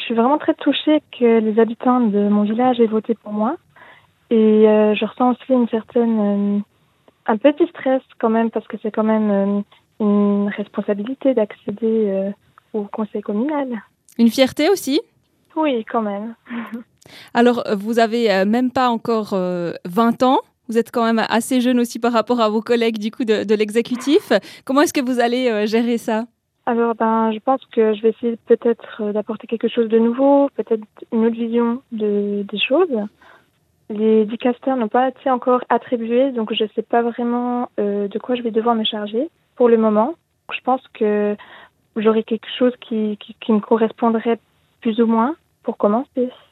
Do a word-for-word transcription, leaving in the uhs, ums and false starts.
suis vraiment très touchée que les habitants de mon village aient voté pour moi. Et euh, je ressens aussi une certaine, euh, un petit stress quand même, parce que c'est quand même euh, une responsabilité d'accéder euh, au conseil communal. Une fierté aussi? Oui, quand même. Alors, vous avez euh, même pas encore euh, vingt ans. Vous êtes quand même assez jeune aussi par rapport à vos collègues du coup de, de l'exécutif. Comment est-ce que vous allez euh, gérer ça? Alors, ben, je pense que je vais essayer peut-être euh, d'apporter quelque chose de nouveau, peut-être une autre vision de, des choses. Les dicasters n'ont pas été encore attribués, donc je ne sais pas vraiment euh, de quoi je vais devoir me charger pour le moment. Je pense que j'aurai quelque chose qui, qui, qui me correspondrait plus ou moins pour commencer.